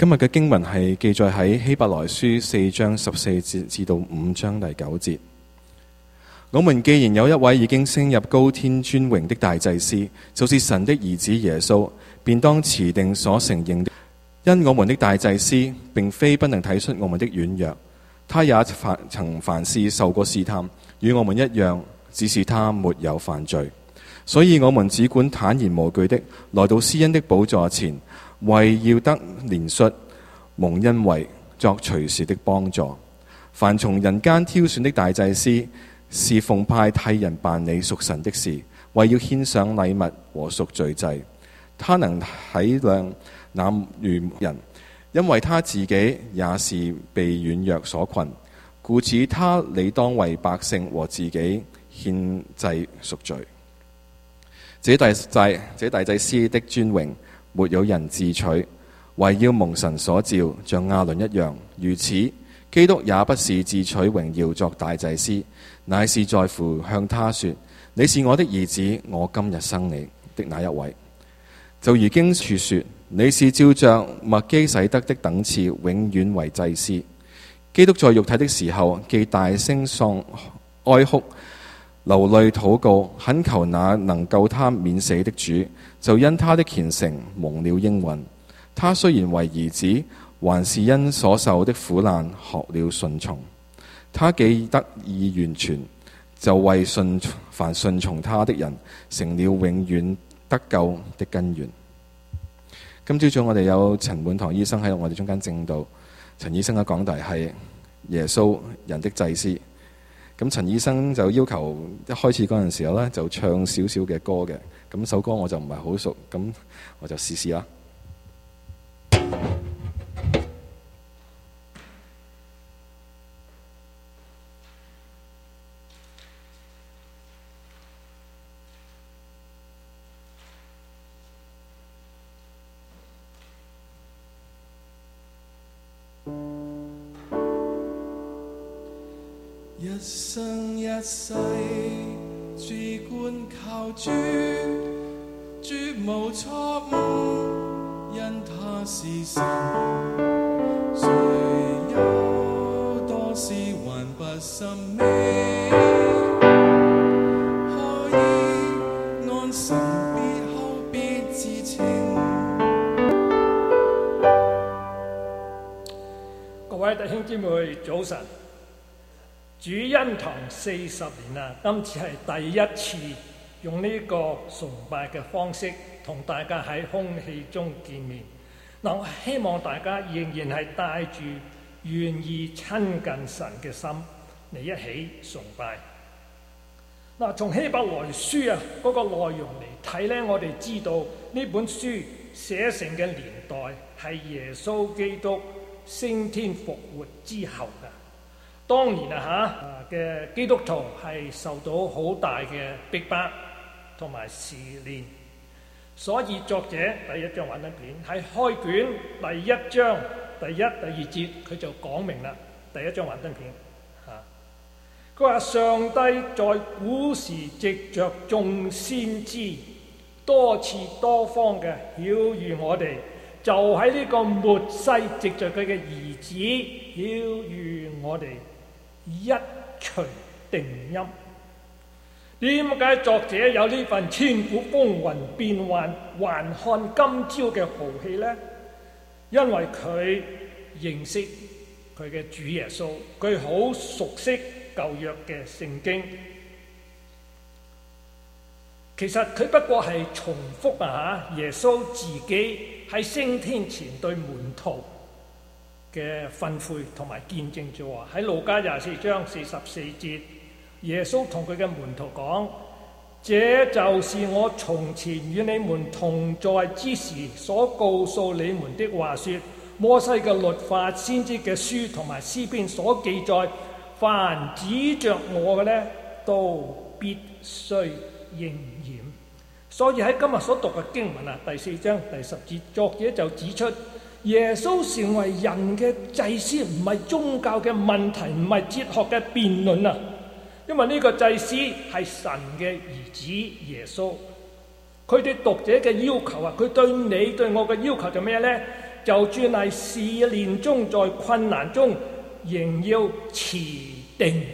今日嘅經文係記載喺希伯來書4章14節至到5章第9節。我們既然有一位已經升入高天尊榮的大祭司，就是神的兒子耶穌，便當持定所承認的。因我們的大祭司並非不能體恤我們的軟弱，他也曾凡事受過試探，與我們一樣，只是他沒有犯罪。所以我們只管坦然無懼的來到施恩的寶座前，為要得憐恤，蒙恩惠，作隨時的幫助。凡從人間挑選的大祭司，是奉派替人辦理屬神的事，為要獻上禮物和贖罪祭。他能體諒那愚人，因為他自己也是被軟弱所困，故此他理當為百姓和自己獻祭贖罪。這大祭司的尊榮，沒有人自取，為要蒙神所召，像亞倫一樣。如此，基督也不是自取榮耀作大祭司，乃是在乎向他說：你是我的兒子，我今日生你的那一位。就如經處說：你是照着麥基洗德的等次，永遠為祭司。基督在肉體的時候，既大聲哀哭，流淚禱告，懇求那能救他免死的主，就因他的虔誠蒙了應允。他雖然為兒子，還是因所受的苦難學了順從。他既得以完全，就為凡順從他的人成了永遠得救的根源。今朝早我哋有陳滿堂醫生喺我哋中間證道。陳醫生嘅講題係耶穌人的祭司。咁陳醫生就要求一開始嗰陣時候呢，就唱少少嘅歌嘅。咁首歌我就唔係好熟，咁我就試試啦。 一生一世只管靠主，絕無錯誤，因他是神。誰有多事還不甚美，可以安神別後別自情。 各位弟兄姊妹早晨。主恩堂40年啦，今次係第一次用呢個崇拜嘅方式同大家喺空氣中見面。嗱，我希望大家仍然係帶住願意親近神嘅心嚟一起崇拜。嗱，從希伯來書嗰個內容嚟睇呢，我哋知道呢本書寫成嘅年代係耶穌基督升天復活之後嘅。當年嘅基督徒係受到好大嘅逼迫同埋試煉，所以作者第一張幻燈片喺開卷第一章第1、第2節佢就講明啦。第一張幻燈片佢話上帝在古時藉着眾先知多次多方嘅曉諭我哋，就喺呢個末世藉着佢嘅兒子曉諭我哋一錘定音。點解作者有呢份千古風雲變幻還看今朝嘅豪氣呢？因為佢認識佢嘅主耶穌，佢好熟悉舊約嘅聖經。其實佢不過係重複耶穌自己喺升天前對門徒嘅訓誨同埋見證啫喎。喺路加24章44節，耶穌同佢嘅門徒講：這就是我從前與你們同在之時所告訴你們的話說，摩西嘅律法、先知嘅書同埋詩篇所記載，凡指着我嘅呢，都必須應驗。所以喺今日所讀嘅經文第4章第10節，作者就指出，耶穌成為人嘅祭司唔係宗教嘅問題，唔係哲學嘅辯論因為呢個祭司係神嘅兒子耶穌。佢對讀者嘅要求佢對你對我嘅要求就咩呢？ 就算係試煉中，在困難中，仍要持定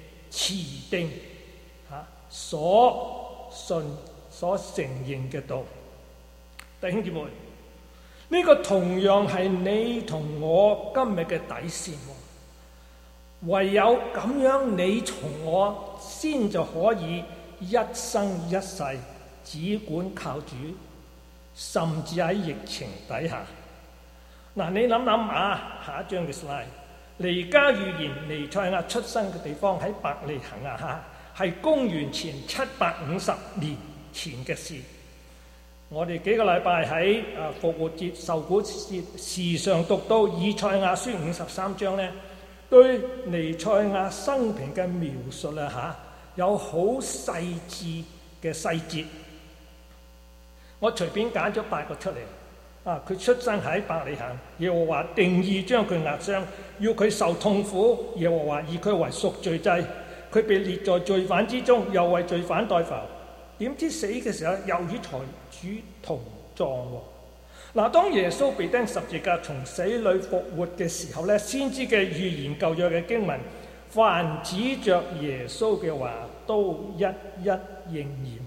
所信所承認嘅道。弟兄姊妹，呢個同樣係你同我今日嘅底線。唯有咁樣，你同我先就可以一生一世只管靠主，甚至喺疫情底下。嗱，你諗諗下一張嘅 slide， 彌迦預言彌賽亞出生嘅地方喺伯利恆係公元前750年前嘅事。我哋幾個禮拜喺復活節受苦節時常讀到以賽亞書53章呢，對彌賽亞生平嘅描述有好細緻嘅細節。我隨便揀咗8個出嚟。佢出生喺伯利恆，耶和華定意將佢壓傷，要佢受痛苦。耶和華以佢為贖罪祭，佢被列在罪犯之中，又為罪犯代罰。點知死嘅時候又與財主同葬喎。當耶穌被釘十字架從死裏復活嘅時候呢，先知嘅預言舊約嘅經文，凡指着耶穌嘅話都一一應驗。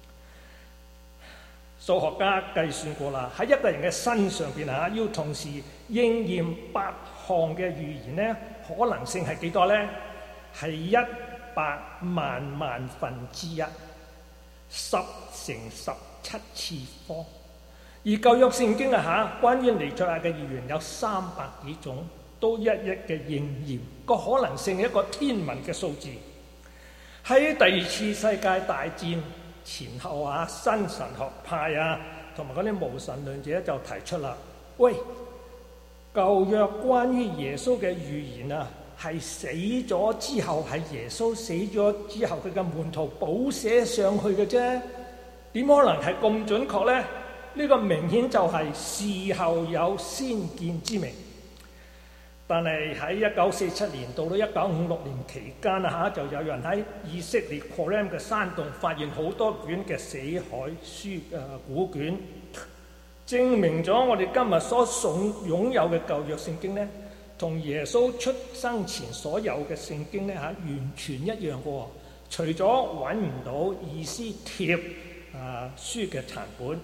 數學家計算過啦，喺一個人嘅身上邊要同時應驗8項嘅預言呢，可能性係幾多呢？係100萬分之一，10乘17次方。而舊約聖經關於彌賽亞嘅預言有300幾種，都一一嘅應驗，個可能性係一個天文嘅數字。喺第2次世界大戰前後新神學派同埋嗰啲無神論者就提出啦，喂，舊約關於耶穌嘅預言係死咗之後，係耶穌死咗之後佢嘅門徒補寫上去嘅啫，點可能係咁準確呢？呢個明顯就係事後有先見之明。但係喺1947年到到1956年期間就有人喺以色列 Qumran 嘅山洞發現好多卷嘅死海書古卷，證明咗我哋今日所擁有嘅舊約聖經呢，同耶穌出生前所有嘅聖經呢完全一樣嘅。除咗揾唔到以斯帖書嘅殘本。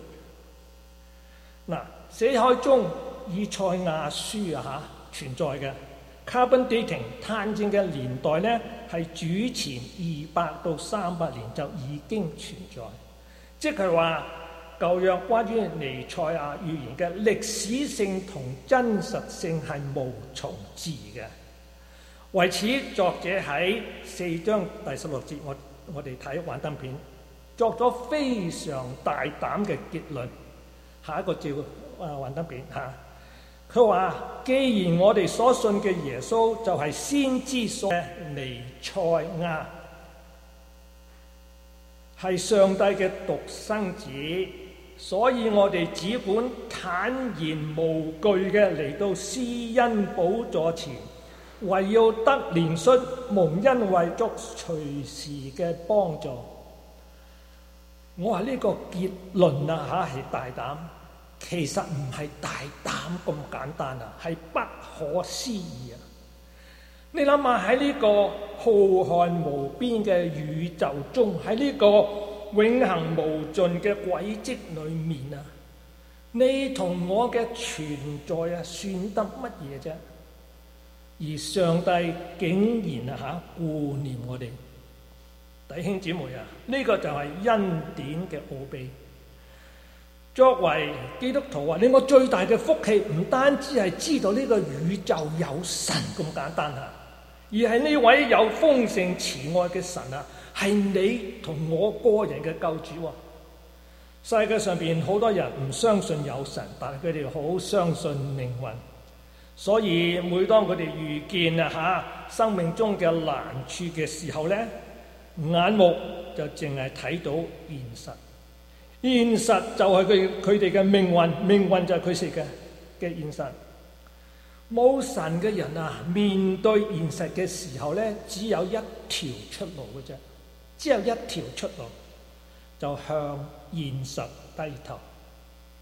死海中以賽亞書存在嘅 carbon dating 探證嘅年代呢，係主前200到300年就已經存在，即係話舊約關於彌賽亞預言嘅歷史性同真實性係無從置疑嘅。為此，作者喺4章第16節，我哋睇幻燈片，作咗非常大膽嘅結論。下一個照幻燈片佢話：既然我哋所信嘅耶穌就係先知所嘅彌賽亞，係上帝嘅獨生子，所以我哋只管坦然無懼嘅嚟到施恩寶座前，為要得憐恤、蒙恩惠作隨時嘅幫助。我話呢個結論係大膽。其實唔係大膽咁簡單係不可思議。你諗下喺呢個浩瀚無邊嘅宇宙中，喺呢個永恆無盡嘅軌跡裏面你同我嘅存在算得乜嘢啫？而上帝竟然顧念我哋，弟兄姊妹呢個就係恩典嘅奧秘。作為基督徒你我最大嘅福氣唔單止係知道呢個宇宙有神咁簡單而係呢位有豐盛慈愛嘅神係你同我個人嘅救主。世界上邊好多人唔相信有神，但係佢哋好相信命運。所以每當佢哋遇見生命中嘅難處嘅時候呢，眼目就淨係睇到現實。現實就係佢哋嘅命運，命運就係佢哋嘅現實。冇神嘅人面對現實嘅時候呢，只有一條出路嘅啫，只有一條出路，就向現實低頭。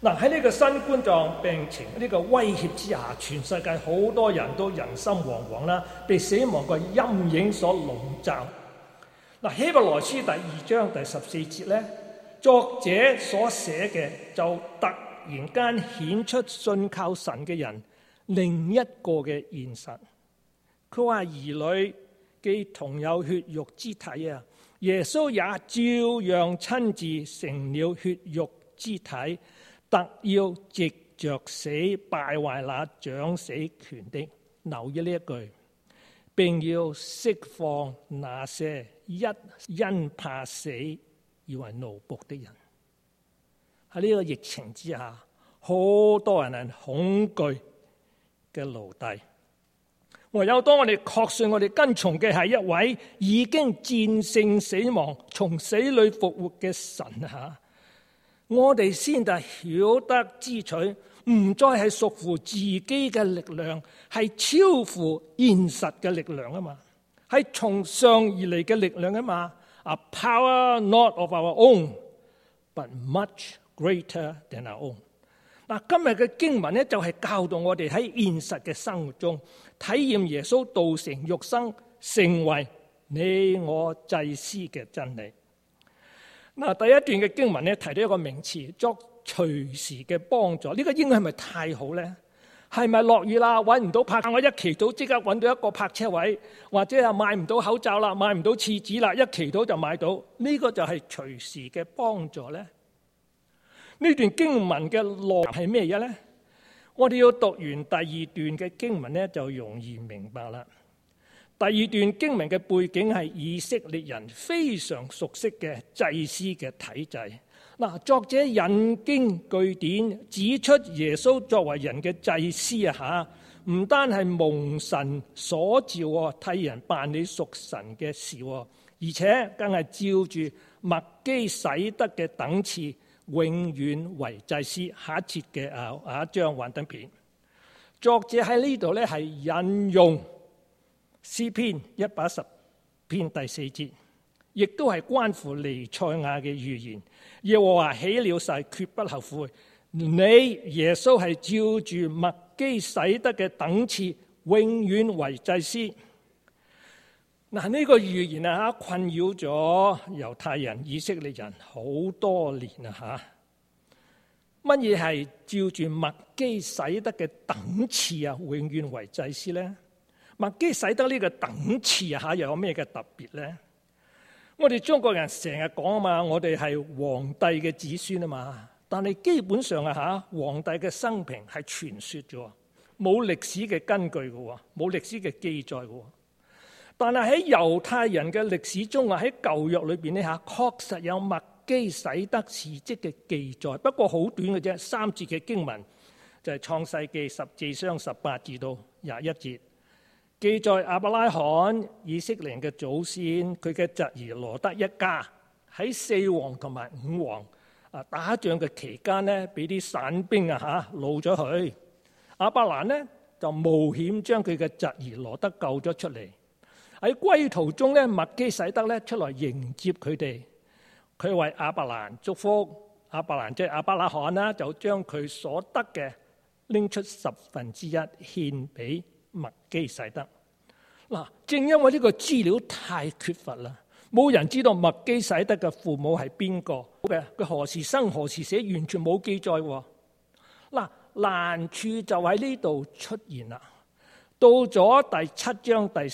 嗱，喺呢個新冠狀病情呢個威脅之下，全世界好多人都人心惶惶啦，被死亡嘅陰影所籠罩。嗱，希伯來書第2章第14節咧，作者所寫嘅就突然間顯出信靠神嘅人另一個嘅現實。佢話兒女既同有血肉之體啊，耶穌也照樣親自成了血肉之體，特要藉着死敗壞那掌死權的。留意呢一句，並要釋放那些因怕死而為奴僕的人。喺呢個疫情之下，好多人係恐懼嘅奴隸。唯有當我哋確信我哋跟從嘅係一位已經戰勝死亡、從死裏復活嘅神啊，我哋先至曉得支取，唔再係屬乎自己嘅力量，係超乎現實嘅力量啊嘛，係從上而嚟嘅力量啊嘛。A power not of our own, but much greater than our own。嗱，今日嘅經文咧就係教導我哋喺現實嘅生活中體驗耶穌道成肉身，成為你我祭司嘅真理。嗱，第一段嘅經文咧提到一個名詞，作隨時嘅幫助。呢個英文係咪太好呢？係咪落雨啦，揾唔到泊，我一祈禱即刻揾到一個泊車位，或者係買唔到口罩啦，買唔到廁紙啦，一祈禱就買到？呢個就係隨時嘅幫助呢？呢段經文嘅內容係咩嘢呢？我哋要讀完第2段嘅經文呢，就容易明白啦。第2段經文嘅背景係以色列人非常熟悉嘅祭司嘅體制。嗱，作者引經據典指出耶穌作為人嘅祭司啊，唔單係蒙神所召替人辦理屬神嘅事，而且更係照住麥基洗德嘅等次，永遠為祭司。下一節嘅下一張幻燈片，作者喺呢度咧係引用詩篇110篇第4節，亦都係關乎彌賽亞嘅預言。耶和華起了誓，決不後悔。你耶穌係照住麥基洗德嘅等次，永遠為祭司。嗱，呢個預言啊，困擾咗猶太人、以色列人好多年啊！乜嘢係照住麥基洗德嘅等次啊，永遠為祭司呢？麥基洗德呢個等次啊，又有咩嘅特別呢？我哋中國人成日講啊嘛，我哋係皇帝嘅子孫啊嘛，但係基本上啊皇帝嘅生平係傳說啫，冇歷史嘅根據嘅，冇歷史嘅記載嘅。但係喺猶太人嘅歷史中啊，喺舊約裏邊呢，確實有麥基洗德事蹟嘅記載，不過好短嘅啫，3節嘅經文就係創世記14章18至到21節。記載亞伯拉罕以色列人嘅祖先，佢嘅侄兒羅得一家喺4王同埋5王打仗嘅期間呢，俾啲散兵擄咗去。亞伯蘭呢就冒險將佢嘅侄兒羅得救咗出嚟。喺歸途中呢，麥基洗德呢出來迎接佢哋，佢為亞伯蘭祝福。亞伯蘭即係亞伯拉罕啦，就將佢所得嘅拎出1/10獻俾麥基洗德。嗱，正因為呢個資料太缺乏啦，冇人知道麥基洗德嘅父母係邊個嘅，佢何時生何時死，完全冇記載。嗱，難處就喺呢度出現啦。到咗第7章第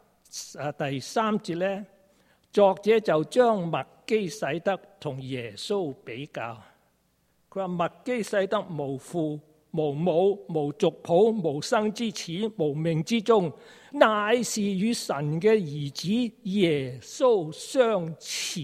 3節咧，作者就將麥基洗德同耶穌比較。佢話麥基洗德無父無母無族譜無生之始無命之終，乃是與神嘅兒子耶穌相似。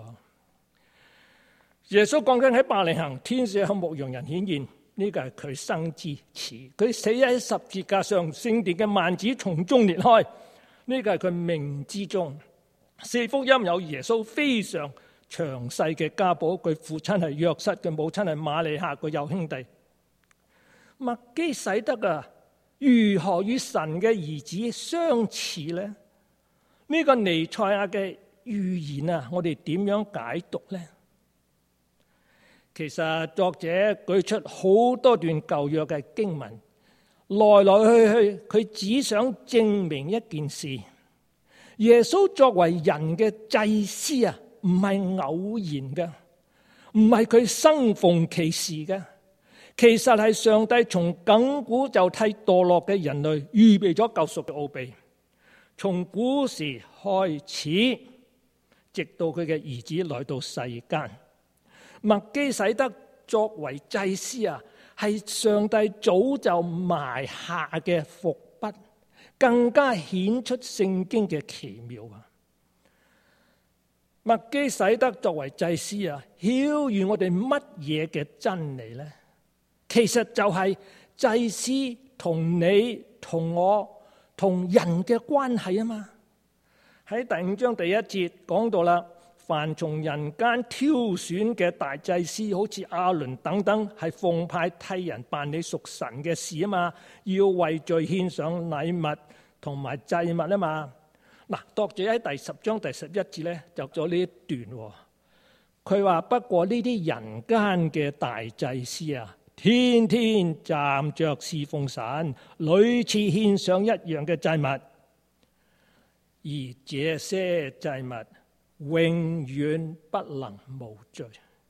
耶穌講緊喺伯利恆，天使向牧羊人顯現，呢個係佢生之始。佢死喺十字架上，聖殿嘅幔子從中裂開，呢個係佢命之終。4福音有耶穌非常詳細嘅家譜，佢父親係約瑟，佢母親係瑪利亞，佢有兄弟。麥基洗德啊，如何與神嘅兒子相似呢？呢個彌賽亞嘅預言啊，我哋點樣解讀呢？ 其實作者舉出好多段舊約嘅經文，來來去去，佢只想證明一件事：耶穌作為人嘅祭司啊，唔係偶然嘅，唔係佢生逢其時嘅，其實係上帝從亙古就替墮落嘅人類預備咗救贖嘅奧秘，從古時開始，直到佢嘅兒子來到世間。麥基洗德作為祭司啊，係上帝早就埋下嘅伏筆，更加顯出聖經嘅奇妙啊！麥基洗德作為祭司啊，曉諭我哋乜嘢嘅真理呢？其實就係祭司同你、同我、同人嘅關係啊嘛。喺第5章第1節講到啦，凡從人間挑選嘅大祭司，好似亞倫等等，係奉派替人辦理屬神嘅事啊嘛，要為罪獻上禮物同埋祭物啊嘛。嗱，作者喺第10章第11節咧就咗呢一段，佢話不過呢啲人間嘅大祭司啊，天天站着侍奉神，屢次獻上一樣嘅祭物，而這些祭物永遠不能無罪。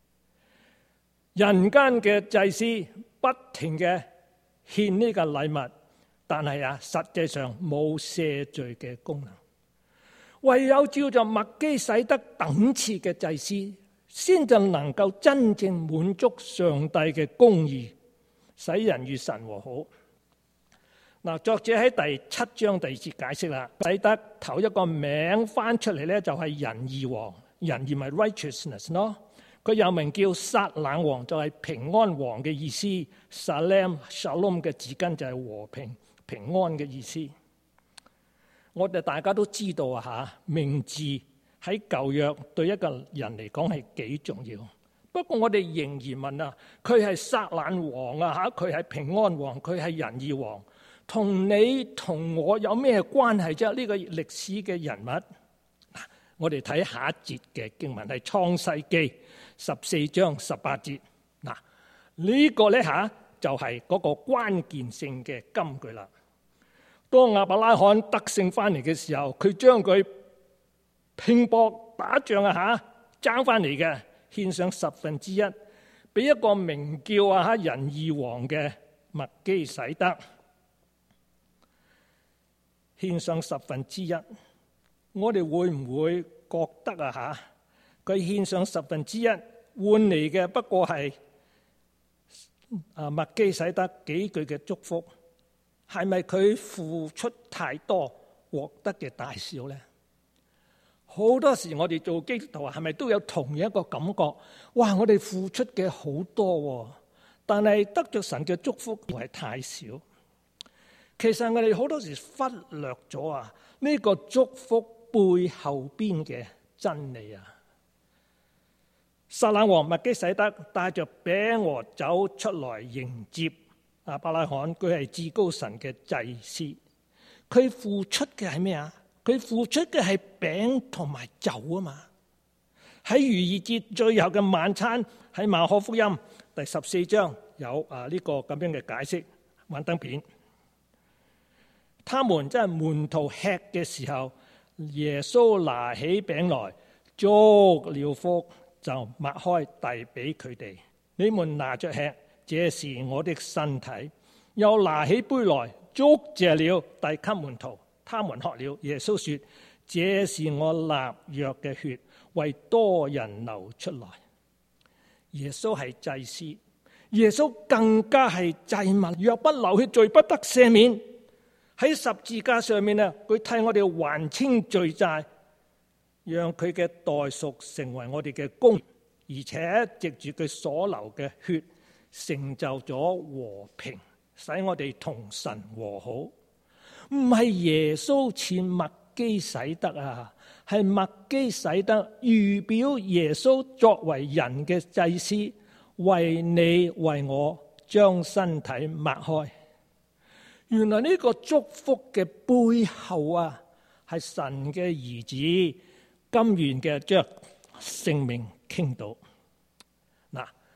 人間嘅祭司不停嘅獻呢個禮物，但係實際上冇赦罪嘅功能。唯有照着麥基洗德等次嘅祭司，先就能夠真正滿足上帝嘅公義，使人與神和好。嗱，作者喺第7章第2節解釋啦，洗德頭一個名翻出嚟咧，就係仁義王，仁義咪 righteousness 咯。佢又名叫撒冷王，就係平安王嘅意思。Shalom 嘅字根就係和平、平安嘅意思。我哋大家都知道啊，名字喺舊約對一個人嚟講係幾重要。不過我哋仍然問啊，佢係撒冷王啊，佢係平安王，佢係仁義王，同你同我有咩關係啫？呢個歷史嘅人物，我哋睇下一節嘅經文係創世記14章18節。嗱，呢個咧就係嗰個關鍵性嘅金句啦。當亞伯拉罕得勝翻嚟嘅時候，佢將佢拼搏打仗爭翻嚟嘅獻上1/10，俾一個名叫仁義王嘅麥基洗德獻上1/10。我哋會唔會覺得佢獻上1/10換嚟嘅不過係麥基洗德幾句嘅祝福？係咪佢付出太多獲得嘅大小呢？好多時我哋做基督徒係咪都有同樣一個感覺？哇！我哋付出嘅好多，但係得着神嘅祝福係太少。其實我哋好多時忽略咗呢個祝福背後邊嘅真理啊！撒冷王麥基洗德帶着餅和酒出來迎接亞伯拉罕，佢係至高神嘅祭司，佢付出嘅係咩啊？佢付出嘅係餅同埋酒啊嘛。喺逾越節最後嘅晚餐，喺馬可福音第14章有呢個咁樣嘅解釋，幻燈片。他們即係門徒吃嘅時候，耶穌拿起餅來，祝了福，就擘開遞俾佢哋，你們拿着吃。這是我的身體。又拿起杯來，祝謝了，遞給門徒，他們喝了。耶穌說：這是我立約嘅血，為多人流出來。耶穌係祭司，耶穌更加係祭物。若不流血，罪不得赦免。喺十字架上面佢替我哋還清罪債，讓佢嘅代贖成為我哋嘅功，而且藉住佢所流嘅血，成就咗和平，使我哋同神和好。唔係耶穌似麥基洗德係麥基洗德預表耶穌作為人嘅祭司，為你為我將身體擘開。原來呢個祝福嘅背後係神嘅兒子甘願嘅將性命傾倒。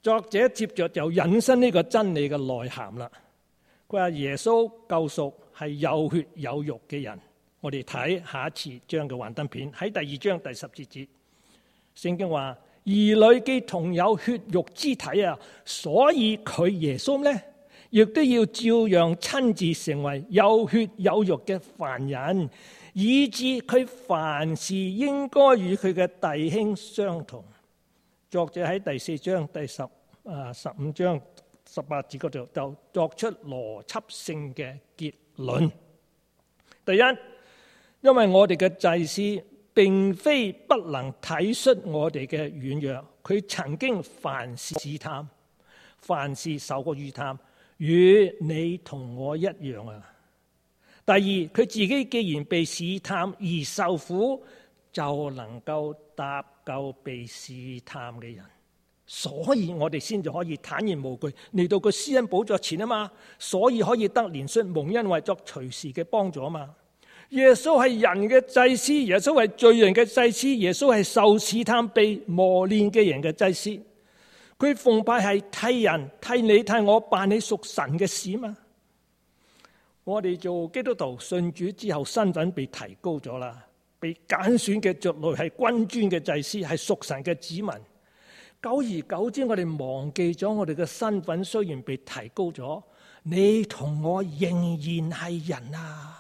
作者接着就引申呢個真理嘅內涵啦。佢話耶穌救贖係有血有肉嘅人。我哋睇下一次章嘅幻燈片，喺第二章第10節，聖經話兒女既同有血肉之體啊，所以佢耶穌呢，亦都要照樣親自成為有血有肉嘅犯人，以致佢凡事應該與佢嘅弟兄相同。作者喺第4章第15章18節嗰度就作出邏輯性嘅結論。第一，因為我哋嘅祭司並非不能體恤我哋嘅軟弱，佢曾經凡事試探，凡事受過試探，與你同我一樣啊。第二，佢自己既然被試探而受苦，就能夠搭救被試探嘅人，所以我哋先至可以坦然無懼嚟到個施恩寶座前啊嘛，所以可以得憐恤蒙恩惠作隨時嘅幫助啊嘛。耶穌係人嘅祭司，耶穌係罪人嘅祭司，耶穌係受試探被磨練嘅人嘅祭司。佢奉派係替人替你替我辦理屬神嘅事嘛。我哋做基督徒信主之後，身份被提高咗啦，被揀選嘅族類係君尊嘅祭司，係屬神嘅子民。久而久之，我哋忘記咗我哋嘅身份，雖然被提高咗，你同我仍然係人啊。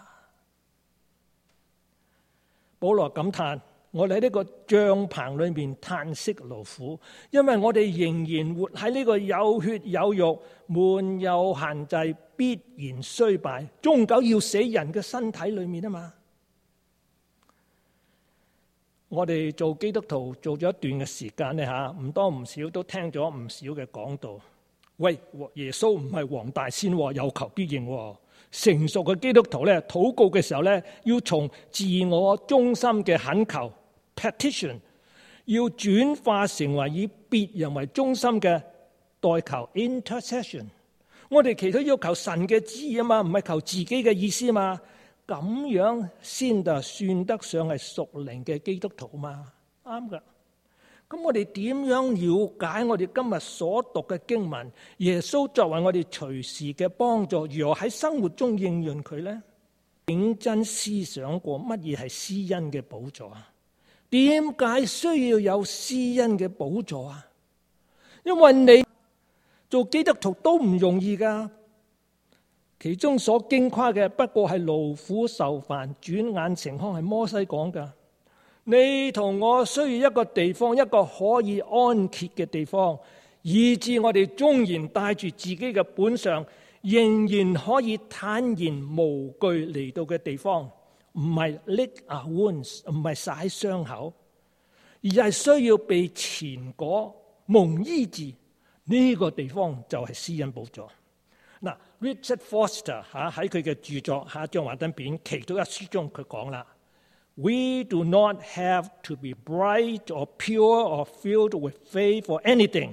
保羅感嘆，我哋喺呢個帳篷裏面嘆息勞苦，因為我哋仍然活喺呢個有血有肉、滿有限制、必然衰敗、終究要死人嘅身體裏面啊嘛。我哋做基督徒做咗一段嘅時間咧嚇，唔多唔少都聽咗唔少嘅講道。喂，耶穌唔係黃大仙喎，有求必應喎。成熟嘅基督徒咧，禱告嘅時候咧，要從自我中心嘅懇求 petition， 要轉化成為以別人為中心嘅代求 intercession。我哋祈禱要求神嘅旨意啊嘛，唔係求自己嘅意思啊嘛。咁樣先就算得上係屬靈嘅基督徒嘛，啱噶。咁我哋點樣了解我哋今日所讀嘅經文？耶穌作為我哋隨時嘅幫助，如何喺生活中應用佢呢？認真思想過乜嘢係施恩嘅寶座啊？點解需要有施恩嘅寶座啊？因為你做基督徒都唔容易噶，其中所矜誇嘅不過係勞苦受煩，轉眼成康，係摩西講噶。你同我需要一個地方，一個可以安歇嘅地方，以致我哋縱然帶住自己嘅本相，仍然可以坦然無懼嚟到嘅地方，唔係 lick a wounds， 唔係曬傷口，而係需要被前果蒙醫治。呢個地方就係施恩寶座。嗱 ，Richard Foster 喺佢嘅著作《將幻燈片祈禱一書》中佢講啦。We do not have to be bright or pure or filled with faith or anything.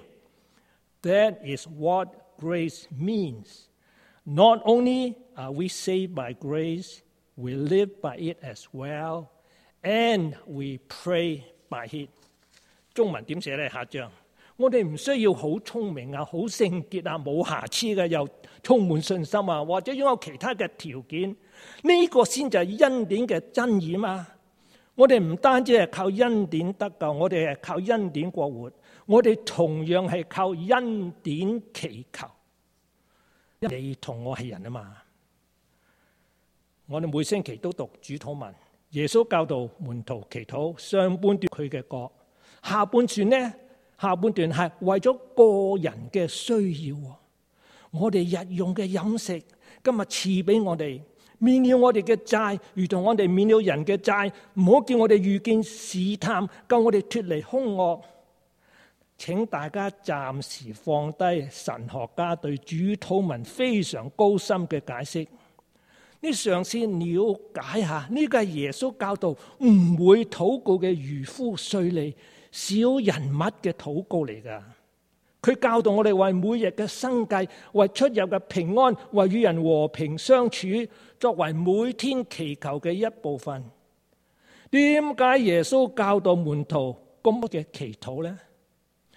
That is what grace means. Not only are we saved by grace, we live by it as well, and we pray by it. 中文點寫呢？下章我哋唔需要好聰明啊，好聖潔啊，冇瑕疵嘅，又充滿信心啊，或者擁有其他嘅條件，呢個先就係恩典嘅真義嘛。我哋唔單止係靠恩典得救，我哋係靠恩典過活，我哋同樣係靠恩典祈求。你同我係人啊嘛。我哋每星期都讀主禱文，耶穌教導門徒祈禱，上半段佢嘅國，下半段呢？下半段係為咗個人嘅需要。我哋日用嘅飲食，今日賜俾我哋。免了我哋嘅債，如同我哋免了人嘅債，唔好叫我哋遇見試探，救我哋脫離兇惡。請大家暫時放低神學家對主禱文非常高深嘅解釋，你嘗試了解下呢個係耶穌教導唔會禱告嘅漁夫稅吏小人物嘅禱告嚟㗎。佢教導我哋為每日嘅生計，為出入嘅平安，為與人和平相處，作為每天祈求嘅一部分。點解耶穌教導門徒咁嘅祈禱呢？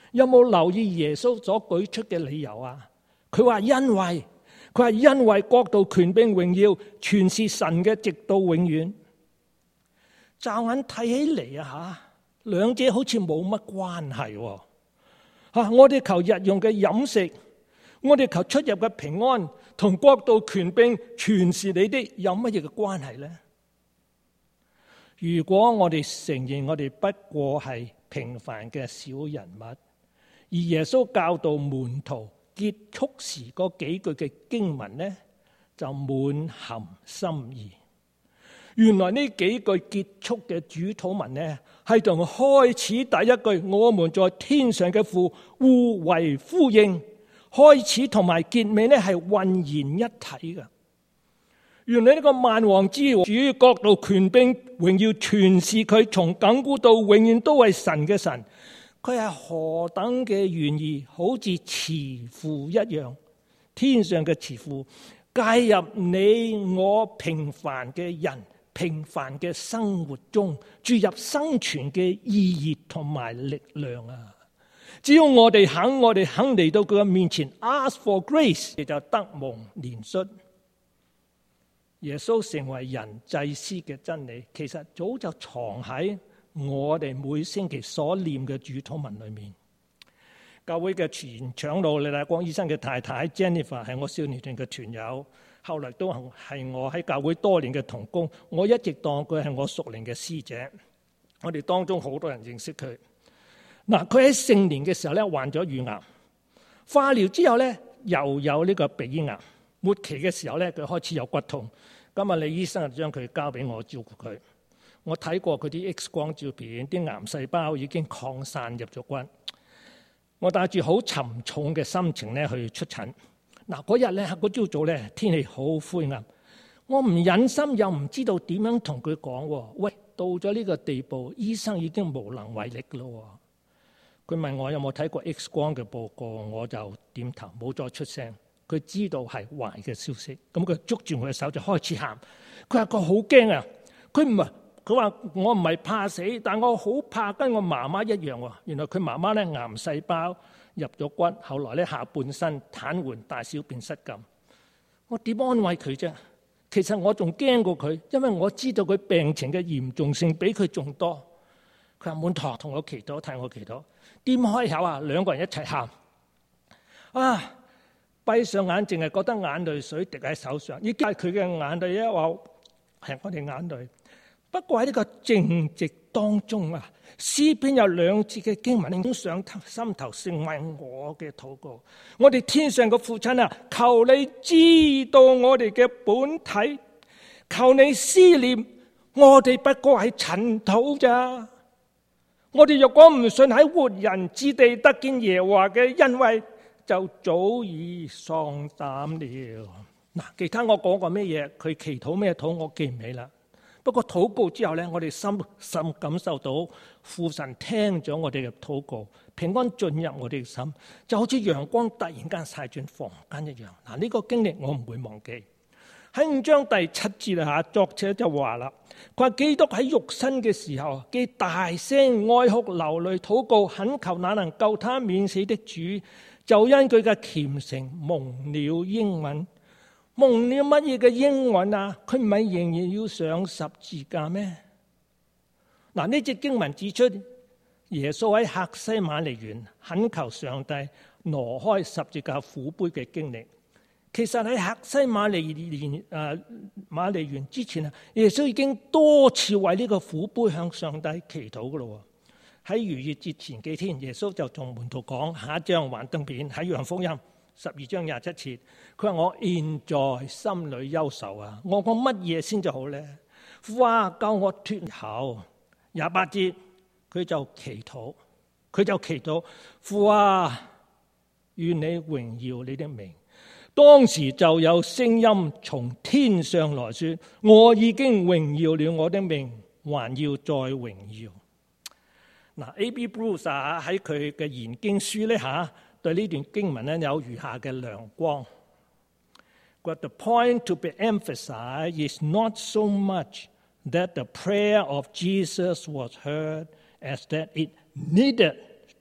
有冇留意耶穌所舉出嘅理由啊？佢話因為國度、權柄、榮耀全是神嘅，直到永遠。驟眼睇起嚟啊，兩者好似冇乜關係。我哋求日用嘅飲食，我哋求出入嘅平安，同國度、權柄全是你的，有乜嘢嘅關係呢？如果我哋承認我哋不過係平凡嘅小人物，而耶穌教導門徒結束時嗰幾句嘅經文呢，就滿含心意。原來呢幾句結束嘅主禱文呢，係同開始第一句我們在天上嘅父互為呼應，開始同埋結尾呢係渾然一體嘅。原來呢個萬王之主，國度、權柄、榮耀全是佢，從亙古到永遠都係神嘅神。佢係何等嘅願意，好似慈父一樣，天上嘅慈父介入你我平凡嘅人、平凡嘅生活中，注入生存嘅意義同埋力量啊！只要我哋肯嚟到佢嘅面前 ，ask for grace， 你就得蒙憐恤。耶穌成為人祭司嘅真理，其實早就藏喺我哋每星期所念嘅主禱文裏面。教會嘅前長老李大光醫生嘅太太 Jennifer 係我少年團嘅團友，後來都係我喺教會多年嘅同工，我一直當佢係我屬靈嘅師姐。我哋當中好多人認識佢。嗱，佢喺成年嘅時候咧患咗乳癌，化療之後咧又有呢個鼻咽癌，末期嘅時候咧佢開始有骨痛。咁啊，李醫生就將佢交俾我照顧佢。我睇過佢啲 X 光照片，啲癌細胞已經擴散入咗骨。我帶住好沉重嘅心情咧去出診。嗱，嗰日咧嗰朝早咧天氣好灰暗，我唔忍心又唔知道點樣同佢講。喂，到咗呢個地步，醫生已經無能為力咯。佢問我有冇睇過 X 光嘅報告，我就點頭冇再出聲。佢知道係壞嘅消息，咁佢捉住我嘅手就開始喊。佢話佢好驚啊！佢話我唔係怕死，但我好怕跟我媽媽一樣喎。原來佢媽媽咧癌細胞入咗骨，後來咧下半身癱瘓，大小便失禁。我點安慰佢啫？其實我仲驚過佢，因為我知道佢病情嘅嚴重性比佢仲多。佢話滿堂同我祈禱，替我祈禱。點開口啊？兩個人一齊喊啊！閉上眼，淨係覺得眼淚水滴喺手上，已經係佢嘅眼淚，一話係我哋眼淚。不過喺呢個正直當中啊，詩篇有2節嘅經文已上心頭，成為我嘅禱告。我哋天上嘅父親啊，求你知道我哋嘅本體，求你思念我哋不過係塵土咋。我哋若果唔信喺活人之地得見耶和華嘅恩惠，就早已喪膽了。嗱，其他我講過咩嘢，佢祈禱咩禱，我記唔起啦。不過禱告之後咧，我哋深感受到父神聽咗我哋嘅禱告，平安進入我哋嘅心，就好似陽光突然間曬進房間一樣。嗱，呢個經歷我唔會忘記。喺5章第7節啊，作者就話啦，佢話基督喺肉身嘅時候，既大聲哀哭流淚禱告，懇求那能救他免死的主，就因佢嘅虔誠蒙了應允。蒙了乜嘢嘅應允啊？佢唔係仍然要上十字架咩？嗱，呢節經文指出耶穌喺客西馬尼園懇求上帝挪開十字架苦杯嘅經歷。其實喺客西馬尼園之前啊，耶穌已經多次為呢個苦杯向上帝祈禱噶咯。喺逾越節前幾天，耶穌就同門徒講下一張幻燈片喺約翰福音12章27節，佢話我現在心裏憂愁啊，我講乜嘢先就好呢？父啊，救我脫口。28節佢就祈禱，父啊，願你榮耀你的名。當時就有聲音從天上來說，我已經榮耀了我的名，還要再榮耀。嗱，A.B. Bruce 喺佢嘅研經書咧對呢段經文咧有如下嘅亮光。But the point to be emphasized is not so much that the prayer of Jesus was heard as that it needed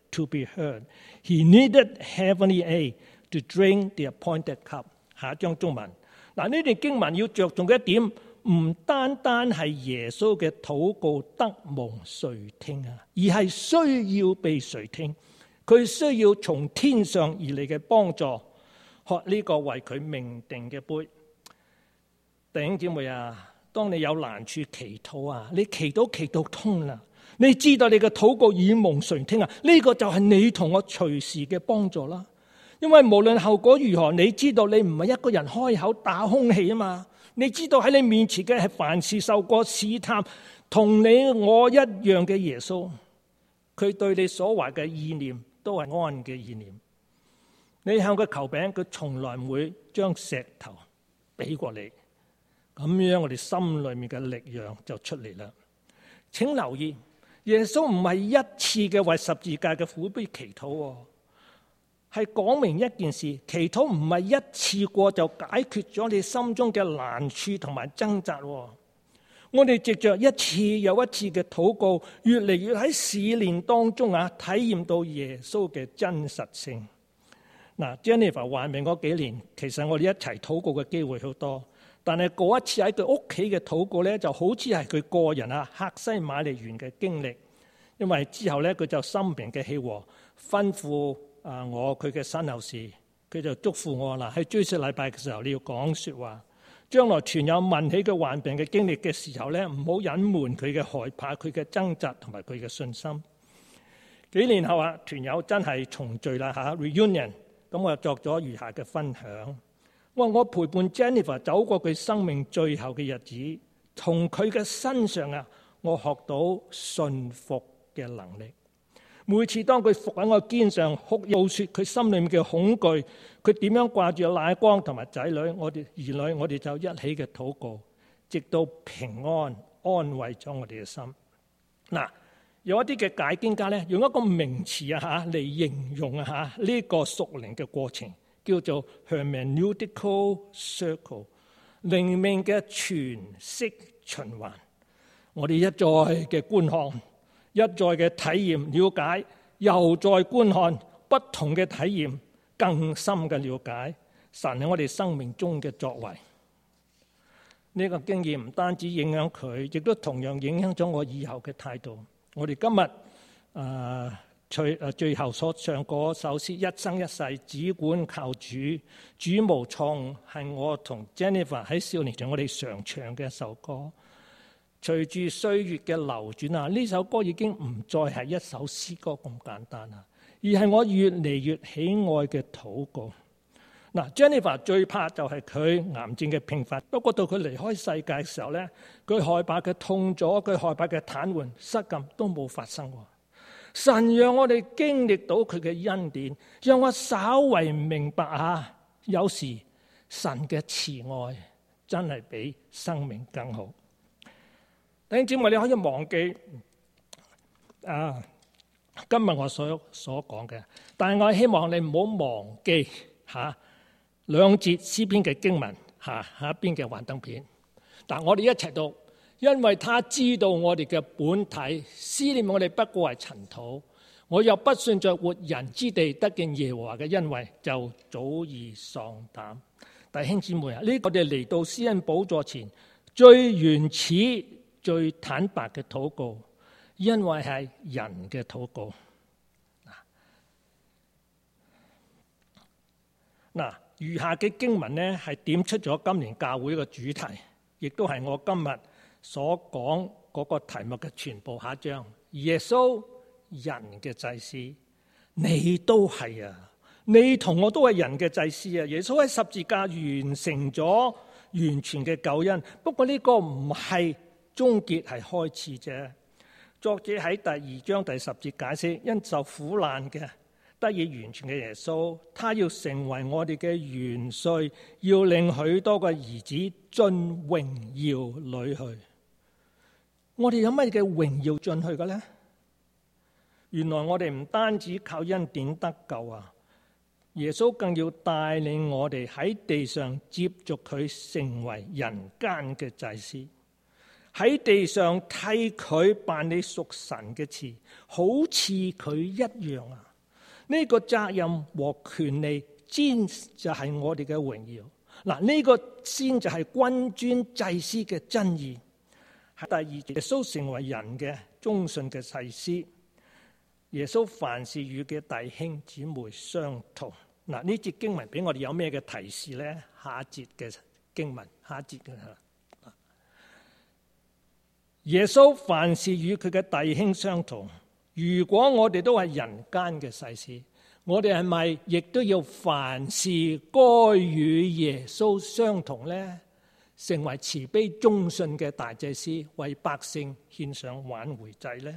to be heard. He needed heavenly aid to drink the appointed cup. 下一章中文。嗱，呢段經文要着重嘅一點，唔單單係耶穌嘅禱告得蒙垂聽啊，而係需要被垂聽。佢需要從天上而嚟嘅幫助，喝呢個為佢命定嘅杯。弟兄姊妹啊，當你有難處祈禱啊，你祈禱通啦，你知道你嘅禱告已蒙垂聽啊，呢個就係你同我隨時嘅幫助啦。因為無論後果如何，你知道你唔係一個人開口打空氣啊嘛，你知道喺你面前嘅係凡事受過試探，同你我一樣嘅耶穌，佢對你所懷嘅意念都係安嘅意念。你向佢求餅，佢從來唔會將石頭俾過你。咁樣我哋心裏面嘅力量就出嚟啦。請留意，耶穌唔係一次嘅為十字架嘅苦悲祈禱，係講明一件事，祈禱唔係一次過就解決咗你心中嘅難處同埋掙扎。我哋藉着一次又一次嘅禱告，越嚟越喺試煉當中體驗到耶穌嘅真實性。Jennifer 患病嗰幾年，其實我哋一齊禱告嘅機會好多，但係嗰一次喺佢屋企嘅禱告呢，就好似係佢個人客西馬尼園嘅經歷。因為之後呢，佢就心平嘅氣和，吩咐我佢嘅身後事，佢就囑咐我喺追思禮拜嘅時候，你要講說話。將來團友問起佢患病嘅經歷嘅時候呢，唔好隱瞞佢嘅害怕、佢嘅掙扎同埋佢嘅信心。幾年後團友真係重聚啦，reunion。咁我就作咗餘下嘅分享。我陪伴 Jennifer 走過佢生命最後嘅日子，從佢嘅身上我學到信服嘅能力。每次當佢伏喺我肩上哭訴說佢心裏面嘅恐懼，佢點樣掛住乃光同埋仔女，我哋兒女，我哋就一起嘅禱告，直到平安安慰咗我哋嘅心。有一啲嘅解經家咧，用一個名詞嚟形容呢個屬靈嘅過程，叫做 hermeneutical circle， 靈命嘅全息循環。我哋一再嘅觀看，一再嘅體驗了解，又再觀看不同嘅體驗，更深嘅了解神喺我哋生命中嘅作為。呢個經驗唔單止影響佢，亦都同樣影響咗我以後嘅態度。我哋今日最後所唱嗰首詩，一生一世只管靠主，主無錯誤，係我同 Jennifer 喺少年時我哋常唱嘅一首歌。隨住歲月嘅流轉呢首歌已經唔再係一首詩歌咁簡單而係我越嚟越喜愛嘅禱告。Jennifer 最怕就係佢癌症嘅併發，不過到佢離開世界嘅時候呢，佢害怕嘅痛咗，佢害怕嘅癱瘓失禁都冇發生。神讓我哋經歷到佢嘅恩典，讓我稍為明白有時神嘅慈愛真係比生命更好。弟兄姊妹，你可以忘記今日我所講嘅，但係我希望你唔好忘記兩節詩篇嘅經文下一邊嘅幻燈片。但我哋一齊讀，因為他知道我哋嘅本體，思念我哋不過係塵土。我又不算在活人之地得見耶和華嘅恩惠，就早已喪膽。弟兄姊妹呢個我哋嚟到施恩寶座前最原始、最坦白嘅禱告，因為係人嘅禱告。餘下嘅經文呢，係點出咗今年教會嘅主題，亦都係我今日所講嗰個題目嘅全部。下一章，耶穌人嘅祭司，你都係你同我都係人嘅祭司。耶穌喺十字架完成咗完全嘅救恩，不過呢個唔係終結，係開始啫。作者喺第2章第10節解釋，因受苦難嘅得以完全嘅耶穌，他要成為我哋嘅元帥，要令許多嘅兒子進榮耀裏去。我哋有乜嘅榮耀進去嘅呢？原來我哋唔單止靠恩典得救耶穌更要帶領我哋喺地上接續佢，成為人間嘅祭司。 喺地上替佢辦理屬神嘅事，好似佢一樣啊！呢個責任和權利，先就係我哋嘅榮耀。嗱，呢個先就係君尊祭司嘅真義。喺第二節，耶穌成為人嘅忠信嘅祭司。耶穌凡事與嘅弟兄姊妹相同。嗱，呢節經文俾我哋有咩嘅提示呢？下一節嘅經文，下一節嘅耶穌凡事與佢嘅弟兄相同。如果我哋都係人間嘅祭司，我哋係咪亦都要凡事該與耶穌相同呢？成為慈悲忠信嘅大祭司，為百姓獻上挽回祭呢？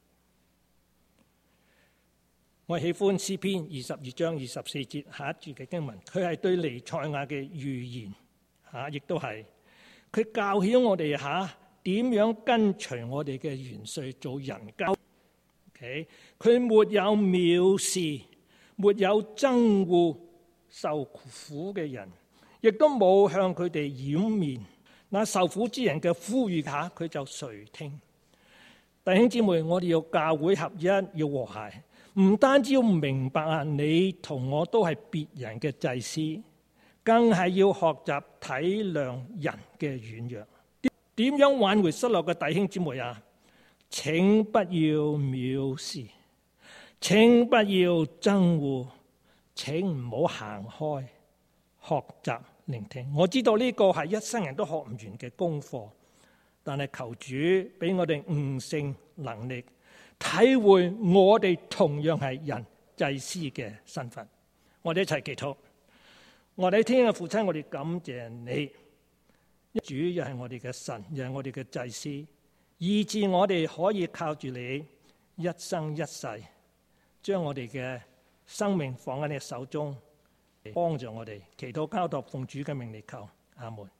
我喜歡詩篇22章24節下一節嘅經文，佢係對彌賽亞嘅預言亦都係佢教曉我哋點樣跟隨我哋嘅元帥做人交。佢沒有藐視，沒有憎惡受苦嘅人，亦都冇向佢哋掩面。那受苦之人嘅呼籲佢就垂聽。弟兄姊妹，我哋要教會合一，要和諧，唔單止要明白你同我都係別人嘅祭司，更係要學習體諒人嘅軟弱。點樣挽回失落嘅弟兄姊妹啊？請不要藐視，請不要憎惡，請唔好行開，學習聆聽。我知道呢個係一生人都學唔完嘅功課，但係求主俾我哋悟性能力，體會我哋同樣係人祭司嘅身份。我哋一齊祈禱。我哋天嘅父親，我哋感謝你，主又係我哋嘅神，又係我哋嘅祭司，以致我哋可以靠住你一生一世，將我哋嘅生命放喺你手中，幫助我哋。祈禱交託奉主嘅名嚟求，阿門。